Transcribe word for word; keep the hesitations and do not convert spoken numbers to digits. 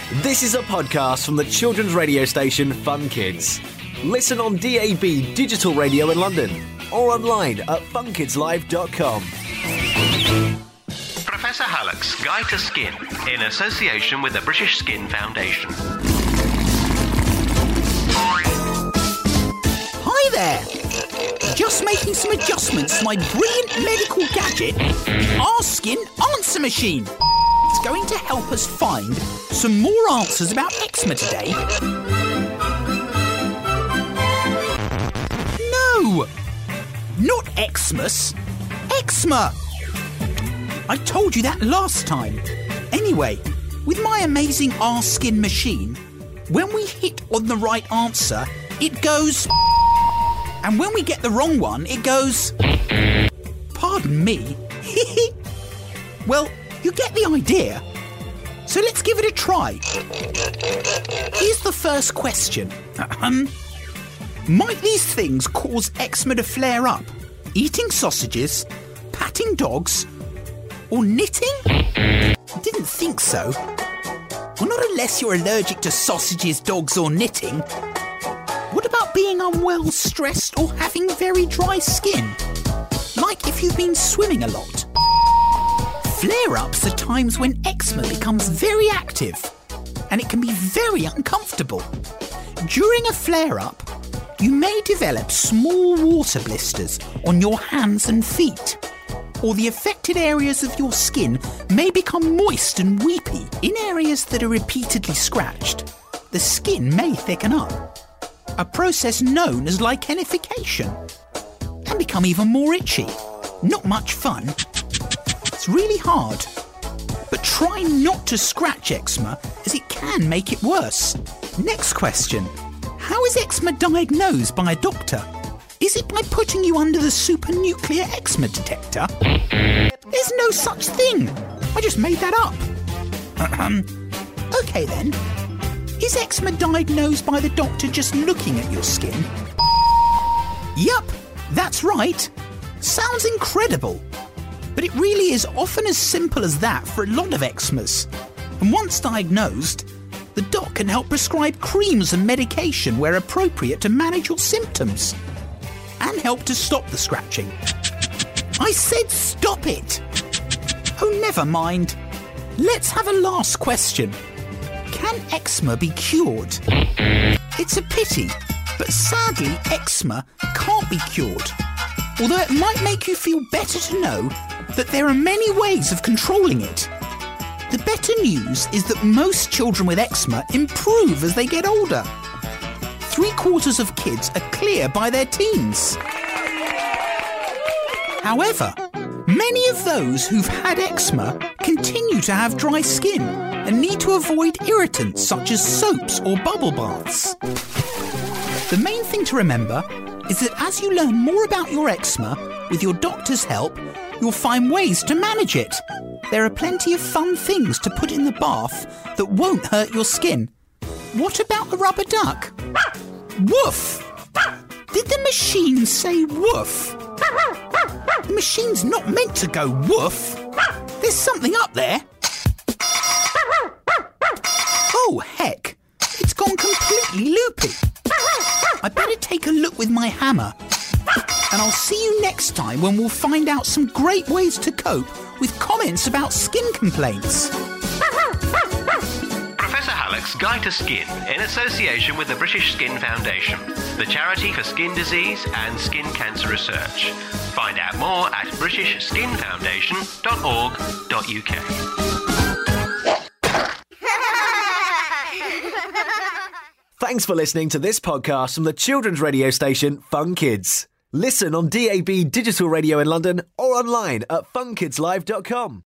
This is a podcast from the children's radio station Fun Kids. Listen on D A B digital radio in London or online at fun kids live dot com. Professor Hallock's Guide to Skin in association with the British Skin Foundation. Hi there! Just making some adjustments to my brilliant medical gadget, the R-Skin Answer Machine. It's going to help us find some more answers about eczema today. No! Not Xmas. Eczema! I told you that last time. Anyway, with my amazing R-Skin machine, when we hit on the right answer, it goes... And when we get the wrong one, it goes... Pardon me? Well, you get the idea. So let's give it a try. Here's the first question. Um, might these things cause eczema to flare up? Eating sausages, patting dogs, or knitting? Didn't think so. Well, not unless you're allergic to sausages, dogs, or knitting. What about being unwell, stressed, or having very dry skin? Like if you've been swimming a lot. Flare-ups are times when eczema becomes very active, and it can be very uncomfortable. During a flare-up, you may develop small water blisters on your hands and feet, or the affected areas of your skin may become moist and weepy. In areas that are repeatedly scratched, the skin may thicken up, a process known as lichenification, and become even more itchy. Not much fun. It's really hard. But try not to scratch eczema, as it can make it worse. Next question. How is eczema diagnosed by a doctor? Is it by putting you under the supernuclear eczema detector? There's no such thing. I just made that up. Okay then. Is eczema diagnosed by the doctor just looking at your skin? Yup, that's right. Sounds incredible. But it really is often as simple as that for a lot of eczemas. And once diagnosed, the doc can help prescribe creams and medication where appropriate to manage your symptoms. And help to stop the scratching. I said stop it! Oh, never mind. Let's have a last question. Can eczema be cured? It's a pity, but sadly eczema can't be cured. Although it might make you feel better to know that there are many ways of controlling it. The better news is that most children with eczema improve as they get older. Three quarters of kids are clear by their teens. However, many of those who've had eczema continue to have dry skin and need to avoid irritants such as soaps or bubble baths. The main thing to remember is that as you learn more about your eczema, with your doctor's help, you'll find ways to manage it. There are plenty of fun things to put in the bath that won't hurt your skin. What about the rubber duck? Woof! Did the machine say woof? The machine's not meant to go woof. There's something up there. Oh, heck. It's gone completely loopy. I better take a look with my hammer. And I'll see you next time when we'll find out some great ways to cope with comments about skin complaints. Professor Hallock's Guide to Skin in association with the British Skin Foundation, the charity for skin disease and skin cancer research. Find out more at british skin foundation dot org dot U K. Thanks for listening to this podcast from the children's radio station Fun Kids. Listen on D A B digital radio in London or online at fun kids live dot com.